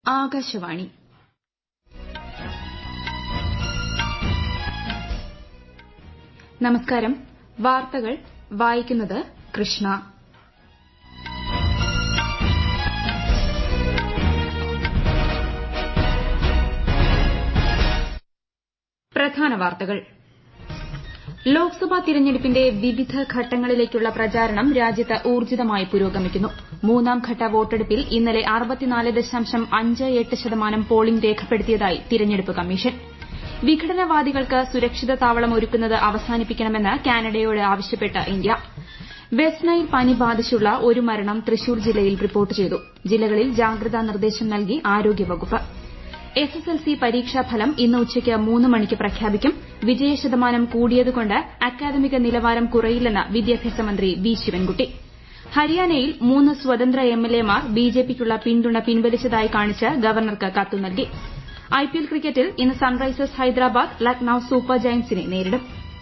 ആകാശവാണി നമസ്കാരം. വാർത്തകൾ വായിക്കുന്നത് കൃഷ്ണ. പ്രധാന വാർത്തകൾ. ലോക്സഭാ തിരഞ്ഞെടുപ്പിന്റെ വിവിധ ഘട്ടങ്ങളിലേക്കുള്ള പ്രചാരണം രാജ്യത്ത് ഊർജ്ജിതമായി പുരോഗമിക്കുന്നു. മൂന്നാം ഘട്ട വോട്ടെടുപ്പിൽ ഇന്നലെ 64.58% പോളിംഗ് രേഖപ്പെടുത്തിയതായി തിരഞ്ഞെടുപ്പ് കമ്മീഷൻ. വിഘടനവാദികൾക്ക് സുരക്ഷിത താവളം ഒരുക്കുന്നത് അവസാനിപ്പിക്കണമെന്ന് കാനഡയോട് ആവശ്യപ്പെട്ട് ഇന്ത്യ. വെസ്റ്റ് നൈൽ പനി ബാധിച്ചുള്ള ഒരു മരണം തൃശൂർ ജില്ലയിൽ റിപ്പോർട്ട് ചെയ്തു. ജില്ലകളിൽ ജാഗ്രതാ നിർദ്ദേശം നൽകി ആരോഗ്യവകുപ്പ്. എസ്എസ്എൽസി പരീക്ഷാഫലം ഇന്ന് ഉച്ചയ്ക്ക് 3 മണിക്ക് പ്രഖ്യാപിക്കും. വിജയശതമാനം കൂടിയതുകൊണ്ട് അക്കാദമിക നിലവാരം കുറയില്ലെന്ന് വിദ്യാഭ്യാസ മന്ത്രി വി. ശിവൻകുട്ടി. ഹരിയാനയിൽ 3 സ്വതന്ത്ര എംഎൽഎമാർ ബിജെപിക്കുള്ള പിന്തുണ പിൻവലിച്ചതായി കാണിച്ച് ഗവർണർക്ക് കത്ത് നൽകി. ഐപിഎൽ ക്രിക്കറ്റിൽ ഇന്ന് സൺറൈസേഴ്സ് ഹൈദരാബാദ് ലക്നൌ സൂപ്പർ ജയന്റ്സിനെ നേരിടും.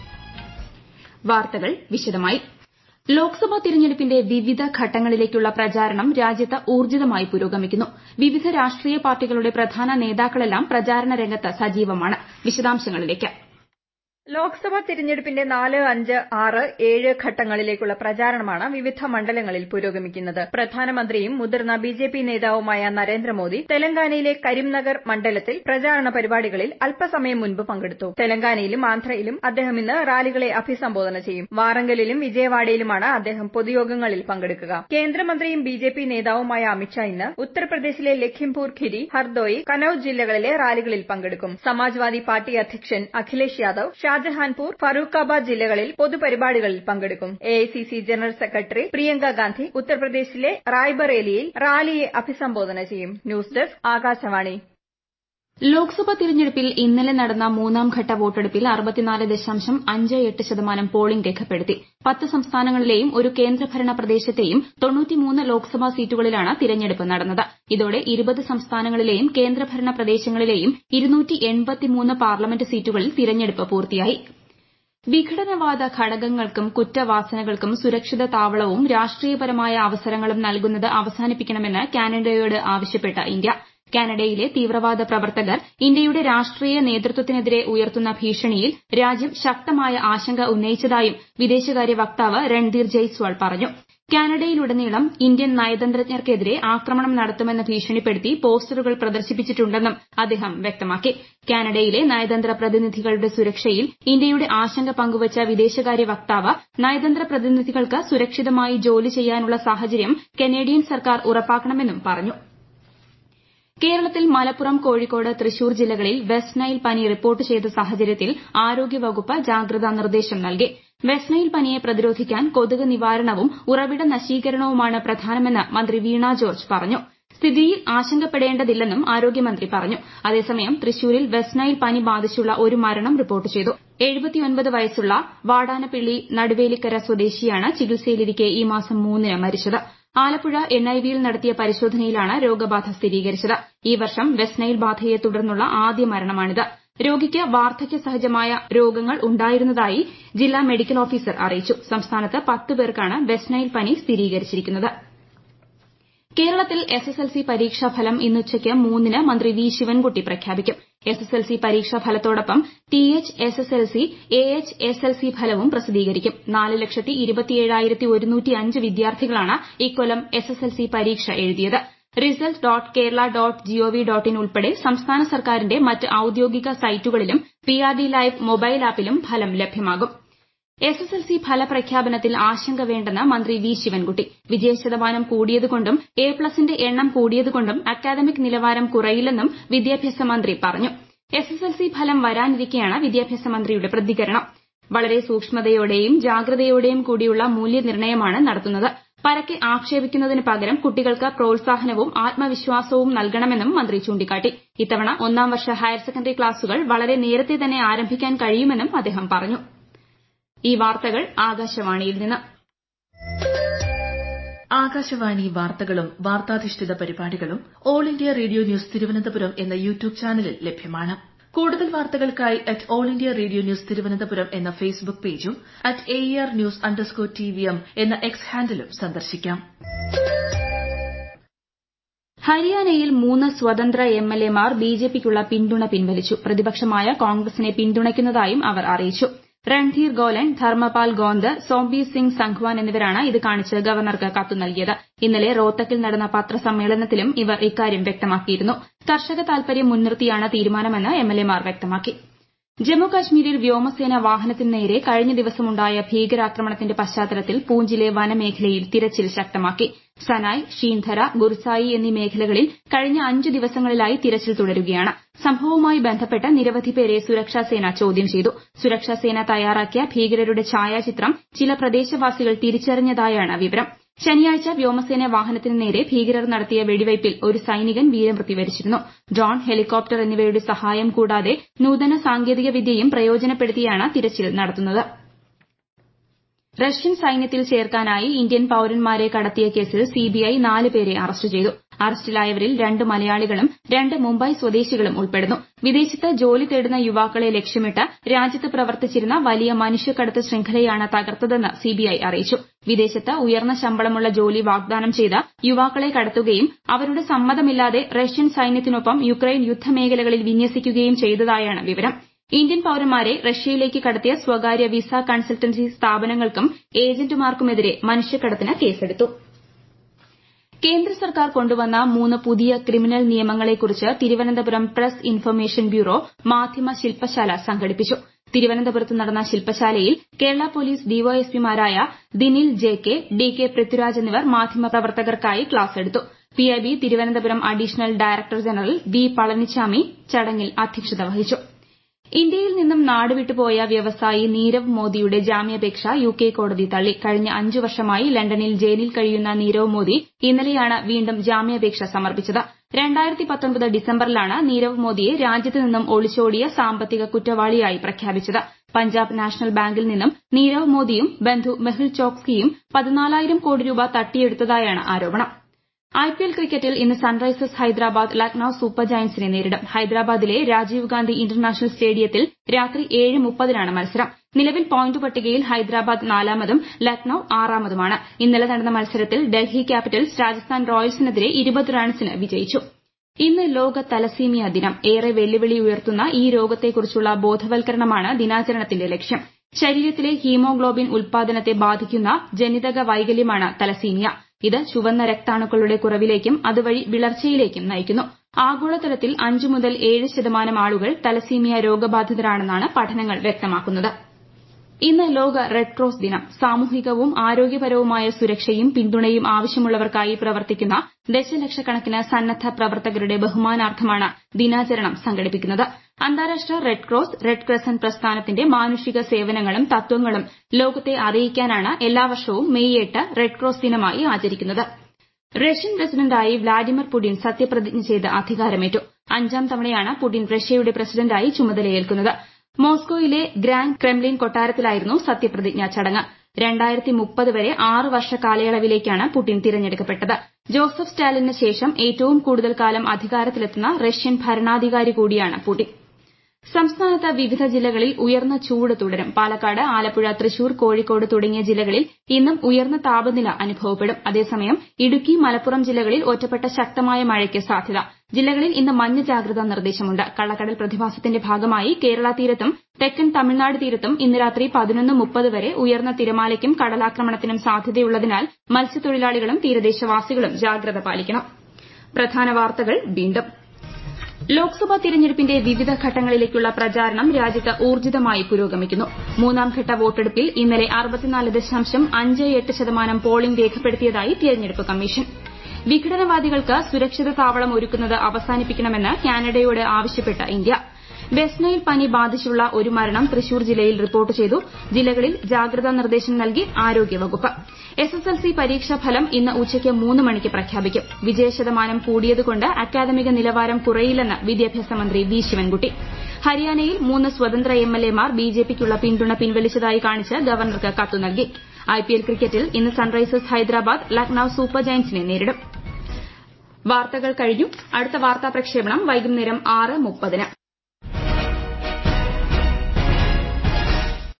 വാർത്തകൾ വിശദമായി. ലോക്സഭാ തിരഞ്ഞെടുപ്പിന്റെ വിവിധ ഘട്ടങ്ങളിലേക്കുള്ള പ്രചാരണം രാജ്യത്ത് ഊർജ്ജിതമായി പുരോഗമിക്കുന്നു. വിവിധ രാഷ്ട്രീയ പാർട്ടികളുടെ പ്രധാന നേതാക്കളെല്ലാം പ്രചാരണ രംഗത്ത് സജീവമാണ്. വിശദാംശങ്ങളിലേക്ക്. ലോക്സഭാ തിരഞ്ഞെടുപ്പിന്റെ 4, 5, 6, 7 ഘട്ടങ്ങളിലേക്കുള്ള പ്രചാരണമാണ് വിവിധ മണ്ഡലങ്ങളിൽ പുരോഗമിക്കുന്നത്. പ്രധാനമന്ത്രിയും മുതിർന്ന ബിജെപി നേതാവുമായ നരേന്ദ്രമോദി തെലങ്കാനയിലെ കരിംനഗർ മണ്ഡലത്തിൽ പ്രചാരണ പരിപാടികളിൽ അല്പസമയം മുൻപ് പങ്കെടുത്തു. തെലങ്കാനയിലും ആന്ധ്രയിലും അദ്ദേഹം ഇന്ന് റാലികളെ അഭിസംബോധന ചെയ്യും. വാറങ്കലിലും വിജയവാഡയിലുമാണ് അദ്ദേഹം പൊതുയോഗങ്ങളിൽ പങ്കെടുക്കുക. കേന്ദ്രമന്ത്രിയും ബിജെപി നേതാവുമായ അമിത്ഷാ ഇന്ന് ഉത്തർപ്രദേശിലെ ലഖിംപൂർ ഖിരി, ഹർദോയി, കനൌജ് ജില്ലകളിലെ റാലികളിൽ പങ്കെടുക്കും. സമാജ്വാദി പാർട്ടി അധ്യക്ഷൻ അഖിലേഷ് യാദവ് ഷാജഹാൻപൂർ, ഫറൂഖാബാദ് ജില്ലകളിൽ പൊതുപരിപാടികളിൽ പങ്കെടുക്കും. AICC general secretary Priyanka Gandhi ഉത്തർപ്രദേശിലെ റായ്ബറേലിയിൽ റാലിയെ അഭിസംബോധന ചെയ്യും. News desk Akashvani. ലോക്സഭാ തിരഞ്ഞെടുപ്പിൽ ഇന്നലെ നടന്ന മൂന്നാം ഘട്ട വോട്ടെടുപ്പിൽ 64.58% പോളിംഗ് രേഖപ്പെടുത്തി. 10 സംസ്ഥാനങ്ങളിലെയും ഒരു കേന്ദ്രഭരണ പ്രദേശത്തെയും 93 ലോക്സഭാ സീറ്റുകളിലാണ് തിരഞ്ഞെടുപ്പ് നടന്നത്. ഇതോടെ 20 സംസ്ഥാനങ്ങളിലെയും കേന്ദ്രഭരണ പ്രദേശങ്ങളിലെയും 283 പാർലമെന്റ് സീറ്റുകളിൽ തിരഞ്ഞെടുപ്പ് പൂർത്തിയായി. വിഘടനവാദ ഘടകങ്ങൾക്കും കുറ്റവാസനകൾക്കും സുരക്ഷിത താവളവും രാഷ്ട്രീയപരമായ അവസരങ്ങളും നൽകുന്നത് അവസാനിപ്പിക്കണമെന്ന് കാനഡയോട് ആവശ്യപ്പെട്ട് ഇന്ത്യ. കാനഡയിലെ തീവ്രവാദ പ്രവർത്തകർ ഇന്ത്യയുടെ രാഷ്ട്രീയ നേതൃത്വത്തിനെതിരെ ഉയർത്തുന്ന ഭീഷണിയിൽ രാജ്യം ശക്തമായ ആശങ്ക ഉന്നയിച്ചതായും വിദേശകാര്യ വക്താവ് രൺധീർ ജയ്സ്വാൾ പറഞ്ഞു. കാനഡയിലുടനീളം ഇന്ത്യൻ നയതന്ത്രജ്ഞർക്കെതിരെ ആക്രമണം നടത്തുമെന്ന് ഭീഷണിപ്പെടുത്തി പോസ്റ്ററുകൾ പ്രദർശിപ്പിച്ചിട്ടുണ്ടെന്നും അദ്ദേഹം വ്യക്തമാക്കി. കാനഡയിലെ നയതന്ത്ര പ്രതിനിധികളുടെ സുരക്ഷയിൽ ഇന്ത്യയുടെ ആശങ്ക പങ്കുവച്ച വിദേശകാര്യ വക്താവ് നയതന്ത്ര പ്രതിനിധികൾക്ക് സുരക്ഷിതമായി ജോലി ചെയ്യാനുള്ള സാഹചര്യം കനേഡിയൻ സർക്കാർ ഉറപ്പാക്കണമെന്നും പറഞ്ഞു. കേരളത്തിൽ മലപ്പുറം, കോഴിക്കോട്, തൃശൂർ ജില്ലകളിൽ വെസ്റ്റ് നൈൽ പനി റിപ്പോർട്ട് ചെയ്ത സാഹചര്യത്തിൽ ആരോഗ്യവകുപ്പ് ജാഗ്രതാ നിർദ്ദേശം നൽകി. വെസ്റ്റ് നൈൽ പനിയെ പ്രതിരോധിക്കാൻ കൊതുക് നിവാരണവും ഉറവിട നശീകരണവുമാണ് പ്രധാനമെന്ന് മന്ത്രി വീണ ജോർജ് പറഞ്ഞു. സ്ഥിതിയിൽ ആശങ്കപ്പെടേണ്ടതില്ലെന്നും ആരോഗ്യമന്ത്രി പറഞ്ഞു. അതേസമയം തൃശൂരിൽ വെസ്റ്റ് നൈൽ പനി ബാധിച്ചുള്ള ഒരു മരണം റിപ്പോർട്ട് ചെയ്തു. 79 വയസ്സുള്ള വാടാനപ്പിള്ളി നടുവേലിക്കര സ്വദേശിയാണ് ചികിത്സയിലിരിക്കെ ഈ മാസം 3-ന് മരിച്ചത്. ആലപ്പുഴ എൻഐവിയിൽ നടത്തിയ പരിശോധനയിലാണ് രോഗബാധ സ്ഥിരീകരിച്ചത്. ഈ വർഷം വെസ്റ്റ് നൈൽ ബാധയെ തുടർന്നുള്ള ആദ്യ മരണമാണിത്. രോഗിക്ക് വാർദ്ധക്യ സഹജമായ രോഗങ്ങൾ ഉണ്ടായിരുന്നതായി ജില്ലാ മെഡിക്കൽ ഓഫീസർ അറിയിച്ചു. സംസ്ഥാനത്ത് 10 പേർക്കാണ് വെസ്റ്റ് നൈൽ പനി സ്ഥിരീകരിച്ചിരിക്കുന്നത്. കേരളത്തിൽ എസ്എസ്എൽസി പരീക്ഷാഫലം ഇന്നുച്ചയ്ക്ക് 3-ന് മന്ത്രി വി. ശിവൻകുട്ടി പ്രഖ്യാപിക്കും. എസ്എസ്എൽസി പരീക്ഷാഫലത്തോടൊപ്പം THSSLC, AHSLC ഫലവും പ്രസിദ്ധീകരിക്കും. 4,27,105 വിദ്യാർത്ഥികളാണ് ഇക്കൊല്ലം എസ്എസ്എൽസി പരീക്ഷ എഴുതിയത്. result.kerala.gov.in ഉൾപ്പെടെ സംസ്ഥാന സർക്കാരിന്റെ മറ്റ് ഔദ്യോഗിക സൈറ്റുകളിലും PRD ലൈവ് മൊബൈൽ ആപ്പിലും ഫലം ലഭ്യമാകും. എസ്എസ്എൽസി ഫലപ്രഖ്യാപനത്തിൽ ആശങ്ക വേണ്ടെന്ന് മന്ത്രി വി. ശിവൻകുട്ടി. വിജയശതമാനം കൂടിയതുകൊണ്ടും A+ന്റെ എണ്ണം കൂടിയതുകൊണ്ടും അക്കാദമിക് നിലവാരം കുറയില്ലെന്നും വിദ്യാഭ്യാസ മന്ത്രി പറഞ്ഞു. എസ്എസ്എൽസി ഫലം വരാനിരിക്കെയാണ് വിദ്യാഭ്യാസ മന്ത്രിയുടെ പ്രതികരണം. വളരെ സൂക്ഷ്മതയോടെയും ജാഗ്രതയോടെയും കൂടിയുള്ള മൂല്യനിർണ്ണയമാണ് നടത്തുന്നത്. പരക്കെ ആക്ഷേപിക്കുന്നതിന് പകരം കുട്ടികൾക്ക് പ്രോത്സാഹനവും ആത്മവിശ്വാസവും നൽകണമെന്നും മന്ത്രി ചൂണ്ടിക്കാട്ടി. ഇത്തവണ 1-ാം വർഷ ഹയർ സെക്കൻഡറി ക്ലാസുകൾ വളരെ നേരത്തെ തന്നെ ആരംഭിക്കാൻ കഴിയുമെന്നും അദ്ദേഹം പറഞ്ഞു. ഈ വാർത്തകൾ ആകാശവാണിയിൽ നിന്ന്. ആകാശവാണി വാർത്തകളും വാർത്താധിഷ്ഠിത പരിപാടികളും all India radio news Thiruvananthapuram എന്ന യൂട്യൂബ് ചാനലിൽ ലഭ്യമാണ്. കൂടുതൽ വാർത്തകൾക്കായി all India radio news Thiruvananthapuram എന്ന ഫേസ്ബുക്ക് പേജും @AER_TVM എന്ന എക്സ് ഹാൻഡിലും സന്ദർശിക്കാം. ഹരിയാനയിൽ 3 സ്വതന്ത്ര എംഎൽഎമാർ ബിജെപിക്കുള്ള പിന്തുണ പിൻവലിച്ചു. പ്രതിപക്ഷമായ കോൺഗ്രസിനെ പിന്തുണയ്ക്കുന്നതായും അവർ അറിയിച്ചു. രൺധീർ ഗോലൻ, ധർമ്മപാൽ ഗോന്ദ, സോംബീർ സിംഗ് സംഗ്വാൻ എന്നിവരാണ് ഇത് കാണിച്ച് ഗവർണർക്ക് കത്ത് നൽകിയത്. ഇന്നലെ റോത്തക്കിൽ നടന്ന പത്രസമ്മേളനത്തിലും ഇവർ ഇക്കാര്യം വ്യക്തമാക്കിയിരുന്നു. കർഷക താൽപര്യം മുൻനിർത്തിയാണ് തീരുമാനമെന്ന് എംഎൽഎമാർ വ്യക്തമാക്കി. ജമ്മുകശ്മീരിൽ വ്യോമസേന വാഹനത്തിനു നേരെ കഴിഞ്ഞ ദിവസമുണ്ടായ ഭീകരാക്രമണത്തിന്റെ പശ്ചാത്തലത്തിൽ പൂഞ്ചിലെ വനമേഖലയിൽ തിരച്ചിൽ ശക്തമാക്കി. സനായ്, ഷീൻധര, ഗുർസായി എന്നീ മേഖലകളിൽ കഴിഞ്ഞ 5 ദിവസങ്ങളിലായി തിരച്ചിൽ തുടരുകയാണ്. സംഭവവുമായി ബന്ധപ്പെട്ട് നിരവധി പേരെ സുരക്ഷാസേന ചോദ്യം ചെയ്തു. സുരക്ഷാസേന തയ്യാറാക്കിയ ഭീകരരുടെ ഛായാചിത്രം ചില പ്രദേശവാസികൾ തിരിച്ചറിഞ്ഞതായാണ് വിവരം. ശനിയാഴ്ച വ്യോമസേന വാഹനത്തിനു നേരെ ഭീകരർ നടത്തിയ വെടിവയ്പിൽ ഒരു സൈനികൻ വീരമൃത്യു വരിച്ചിരുന്നു. ഡ്രോൺ, ഹെലികോപ്റ്റർ എന്നിവയുടെ സഹായം കൂടാതെ നൂതന സാങ്കേതിക വിദ്യയും പ്രയോജനപ്പെടുത്തിയാണ് തിരച്ചിൽ നടത്തുന്നത്. റഷ്യൻ സൈന്യത്തിൽ ചേർക്കാനായി ഇന്ത്യൻ പൌരന്മാരെ കടത്തിയ കേസിൽ സിബിഐ 4 പേരെ അറസ്റ്റ് ചെയ്തു. അറസ്റ്റിലായവരിൽ 2 മലയാളികളും 2 മുംബൈ സ്വദേശികളും ഉൾപ്പെടുന്നു. വിദേശത്ത് ജോലി തേടുന്ന യുവാക്കളെ ലക്ഷ്യമിട്ട് രാജ്യത്ത് പ്രവർത്തിച്ചിരുന്ന വലിയ മനുഷ്യക്കടത്ത് ശൃംഖലയാണ് തകർത്തതെന്ന് സിബിഐ അറിയിച്ചു. വിദേശത്ത് ഉയർന്ന ശമ്പളമുള്ള ജോലി വാഗ്ദാനം ചെയ്ത് യുവാക്കളെ കടത്തുകയും അവരുടെ സമ്മതമില്ലാതെ റഷ്യൻ സൈന്യത്തിനൊപ്പം യുക്രൈൻ യുദ്ധമേഖലകളിൽ വിന്യസിക്കുകയും ചെയ്തതായാണ് വിവരം. ഇന്ത്യൻ പൌരന്മാരെ റഷ്യയിലേക്ക് കടത്തിയ സ്വകാര്യ വിസ കൺസൾട്ടൻസി സ്ഥാപനങ്ങൾക്കും ഏജന്റുമാർക്കുമെതിരെ മനുഷ്യക്കടത്തിന് കേസെടുത്തു. കേന്ദ്ര സർക്കാർ കൊണ്ടുവന്ന 3 പുതിയ ക്രിമിനൽ നിയമങ്ങളെക്കുറിച്ച് തിരുവനന്തപുരം പ്രസ് ഇൻഫർമേഷൻ ബ്യൂറോ മാധ്യമ ശില്പശാല സംഘടിപ്പിച്ചു. തിരുവനന്തപുരത്ത് നടന്ന ശില്പശാലയിൽ കേരള പോലീസ് ഡിവൈഎസ്പിമാരായ ദിനിൽ ജെ.കെ, ഡി.കെ. പൃഥ്വിരാജ് എന്നിവർ മാധ്യമപ്രവർത്തകർക്കായി ക്ലാസ് എടുത്തു. PIB Thiruvananthapuram additional director general V. Palanichami ചടങ്ങിൽ അധ്യക്ഷത വഹിച്ചു. ഇന്ത്യയിൽ നിന്നും നാടുവിട്ടുപോയ വ്യവസായി നീരവ് മോദിയുടെ ജാമ്യാപേക്ഷ യുകെ കോടതി തള്ളി. കഴിഞ്ഞ 5 വർഷമായി ലണ്ടനിൽ ജയിലിൽ കഴിയുന്ന നീരവ് മോദി ഇന്നലെയാണ് വീണ്ടും ജാമ്യാപേക്ഷ സമർപ്പിച്ചത്. 2019 ഡിസംബറിലാണ് നീരവ് മോദിയെ രാജ്യത്ത് നിന്നും ഒളിച്ചോടിയ സാമ്പത്തിക കുറ്റവാളിയായി പ്രഖ്യാപിച്ചത്. പഞ്ചാബ് നാഷണൽ ബാങ്കിൽ നിന്നും നീരവ് മോദിയും ബന്ധു മെഹുൽ ചോക്സിയും 14,000 കോടി രൂപ തട്ടിയെടുത്തതായാണ് ആരോപണം. ഐപിഎൽ ക്രിക്കറ്റിൽ ഇന്ന് സൺറൈസേഴ്സ് ഹൈദരാബാദ് ലക്നൌ സൂപ്പർ ജയന്റ്സിനെ നേരിടും. ഹൈദരാബാദിലെ രാജീവ് ഗാന്ധി ഇന്റർനാഷണൽ സ്റ്റേഡിയത്തിൽ രാത്രി 7:30-നാണ് മത്സരം. നിലവിൽ പോയിന്റ് പട്ടികയിൽ ഹൈദരാബാദ് 4-മതും ലക്നൌ 6-മതുമാണ്. ഇന്നലെ നടന്ന മത്സരത്തിൽ ഡൽഹി ക്യാപിറ്റൽസ് രാജസ്ഥാൻ റോയൽസിനെതിരെ 20 റൺസിന് വിജയിച്ചു. ഇന്ന് ലോക തലസീമിയ ദിനം. ഏറെ വെല്ലുവിളി ഉയർത്തുന്ന ഈ രോഗത്തെക്കുറിച്ചുള്ള ബോധവൽക്കരണമാണ് ദിനാചരണത്തിന്റെ ലക്ഷ്യം. ശരീരത്തിലെ ഹീമോഗ്ലോബിൻ ഉൽപാദനത്തെ ബാധിക്കുന്ന ജനിതക വൈകല്യമാണ് തലസീമിയ. ഇത് ചുവന്ന രക്താണുക്കളുടെ കുറവിലേക്കും അതുവഴി വിളർച്ചയിലേക്കും നയിക്കുന്നു. ആഗോളതലത്തിൽ 5 മുതൽ 7% ആളുകൾ തലസീമിയ രോഗബാധിതരാണെന്നാണ് പഠനങ്ങൾ വ്യക്തമാക്കുന്നത്. ഇന്ന് ലോക റെഡ് ക്രോസ് ദിനം. സാമൂഹികവും ആരോഗ്യപരവുമായ സുരക്ഷയും പിന്തുണയും ആവശ്യമുള്ളവർക്കായി പ്രവർത്തിക്കുന്ന ദശലക്ഷക്കണക്കിന് സന്നദ്ധ പ്രവർത്തകരുടെ ബഹുമാനാർത്ഥമാണ് ദിനാചരണം സംഘടിപ്പിക്കുന്നത്. അന്താരാഷ്ട്ര റെഡ് ക്രോസ്, റെഡ് ക്രസന്റ് പ്രസ്ഥാനത്തിന്റെ മാനുഷിക സേവനങ്ങളും തത്വങ്ങളും ലോകത്തെ അറിയിക്കാനാണ് എല്ലാ വർഷവും മെയ് 8 റെഡ് ക്രോസ് ദിനമായി ആചരിക്കുന്നത്. റഷ്യൻ പ്രസിഡന്റായി വ്ളാഡിമിർ പുടിൻ സത്യപ്രതിജ്ഞ ചെയ്ത് അധികാരമേറ്റു. 5ാം തവണയാണ് പുടിൻ റഷ്യയുടെ പ്രസിഡന്റായി ചുമതലയേൽക്കുന്നത്. മോസ്കോയിലെ ഗ്രാൻഡ് ക്രെംലിൻ കൊട്ടാരത്തിലായിരുന്നു സത്യപ്രതിജ്ഞാ ചടങ്ങ്. 2030 വരെ 6 വർഷ കാലയളവിലേക്കാണ് പുടിൻ തിരഞ്ഞെടുക്കപ്പെട്ടത്. ജോസഫ് സ്റ്റാലിന് ശേഷം ഏറ്റവും കൂടുതൽ കാലം അധികാരത്തിലെത്തുന്ന റഷ്യൻ ഭരണാധികാരി കൂടിയാണ് പുടിൻ. സംസ്ഥാനത്ത് വിവിധ ജില്ലകളിൽ ഉയർന്ന ചൂട് തുടരും. പാലക്കാട്, ആലപ്പുഴ, തൃശൂർ, കോഴിക്കോട് തുടങ്ങിയ ജില്ലകളിൽ ഇന്നും ഉയർന്ന താപനില അനുഭവപ്പെടും. അതേസമയം ഇടുക്കി, മലപ്പുറം ജില്ലകളിൽ ഒറ്റപ്പെട്ട ശക്തമായ മഴയ്ക്ക് സാധ്യത. ജില്ലകളിൽ ഇന്ന് മഞ്ഞ ജാഗ്രതാ നിർദ്ദേശമുണ്ട്. കള്ളക്കടൽ പ്രതിഭാസത്തിന്റെ ഭാഗമായി കേരള തീരത്തും തെക്കൻ തമിഴ്നാട് തീരത്തും ഇന്ന് രാത്രി 11:30 വരെ ഉയർന്ന തിരമാലയ്ക്കും കടലാക്രമണത്തിനും സാധ്യതയുള്ളതിനാൽ മത്സ്യത്തൊഴിലാളികളും തീരദേശവാസികളും ജാഗ്രത പാലിക്കണം. പ്രധാന വാർത്തകൾ വീണ്ടും. ലോക്സഭാ തിരഞ്ഞെടുപ്പിന്റെ വിവിധ ഘട്ടങ്ങളിലേക്കുള്ള പ്രചാരണം രാജ്യത്ത് ഊർജിതമായി പുരോഗമിക്കുന്നു. 3ാം ഘട്ട വോട്ടെടുപ്പിൽ ഇന്നലെ 64.58% പോളിംഗ് രേഖപ്പെടുത്തിയതായി തിരഞ്ഞെടുപ്പ് കമ്മീഷൻ. വിഘടനവാദികൾക്ക് സുരക്ഷിത താവളം ഒരുക്കുന്നത് അവസാനിപ്പിക്കണമെന്ന് കാനഡയോട് ആവശ്യപ്പെട്ട് ഇന്ത്യ. വെസ്റ്റ് നൈൽ പനി ബാധിച്ചുള്ള ഒരു മരണം തൃശൂർ ജില്ലയിൽ റിപ്പോർട്ട് ചെയ്തു. ജില്ലകളിൽ ജാഗ്രതാ നിർദ്ദേശം നൽകി ആരോഗ്യവകുപ്പ്. എസ്എസ്എൽസി പരീക്ഷാഫലം ഇന്ന് ഉച്ചയ്ക്ക് 3 മണിക്ക് പ്രഖ്യാപിക്കും. വിജയശതമാനം കൂടിയതുകൊണ്ട് അക്കാദമിക നിലവാരം കുറയില്ലെന്ന് വിദ്യാഭ്യാസ മന്ത്രി വി. ശിവൻകുട്ടി. ഹരിയാനയിൽ 3 സ്വതന്ത്ര എംഎൽഎമാർ ബിജെപിക്കുള്ള പിന്തുണ പിൻവലിച്ചതായി കാണിച്ച് ഗവർണർക്ക് കത്ത് നൽകി. ഐപിഎൽ ക്രിക്കറ്റിൽ ഇന്ന് സൺറൈസേഴ്സ് ഹൈദരാബാദ് ലക്നൌ സൂപ്പർ ജയന്റ്സിനെ നേരിടും. വാർത്തകൾ കഴിഞ്ഞു. അടുത്ത വാർത്താ പ്രക്ഷേപണം വൈകുന്നേരം 6:30-ന്.